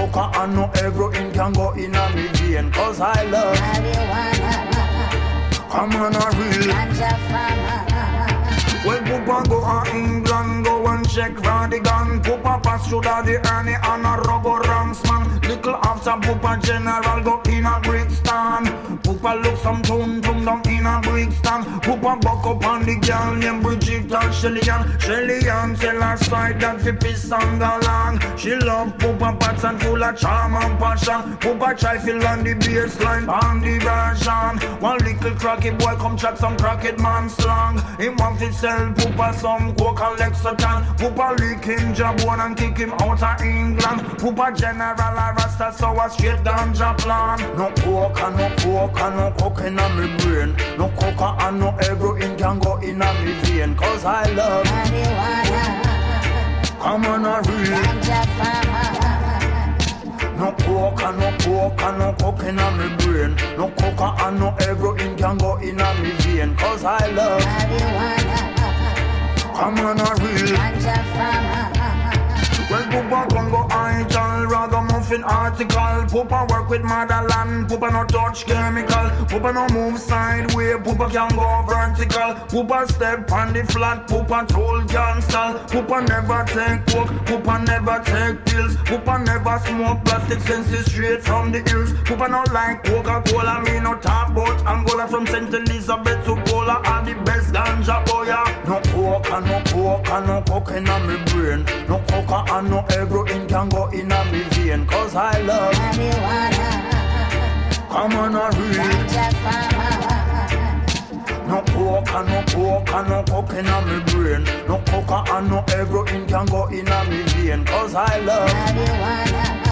coca and no heroin can go in a me vein. Cause I love marijuana. come on a real Ganja farmer. well, Poopa go to England, go and check Radigan. Poopa pass through the Ernie and a rubber ranks man. Little after Poopa general go in a Brixton. Poopa look some tum down in a Brixton. Poopa buck up on the girl named Bridget and Shelly-Ann tell her side that she piss on the land. She love Poopa pats and full of charm and passion. Poopa try feel on the baseline on the version. One little cracky boy come chat some crackhead man slang. Him want to sell Poopa some coke and Lexington. Poopa lick him jabone and kick him out of England. Poopa general a rasta so a straight ganja plan. No coke and no coke and no coke in a me brain. No coca and no heroin can go in a me vein. Cause I love marijuana. come on a real Ganja farmer. no coke and no coke and no coke in a me brain. No coca and no heroin can go in a me vein. Cause I love Marijuana. come on a real Ganja farmer. well, Poopa come go idle, ragamuffin article. Poopa work with motherland, Poopa no touch chemical. Poopa no move sideways, Poopa can go vertical. Poopa step on the flat, Poopa told gangster. Poopa never take coke, Poopa never take pills. Poopa never smoke plastic senses straight from the hills. Poopa no like Coca-Cola, me no talk about Angola. From St. Elizabeth to Cola are the best ganja boy. No coke and no coke and no coke in a me brain. No coca and no heroin can go in a me vein. Cause I love Marijuana. come on a real Ganja farmer. no coke and no coke and no coke in a me brain. No coca and no heroin can go in a me vein. Cause I love Marijuana.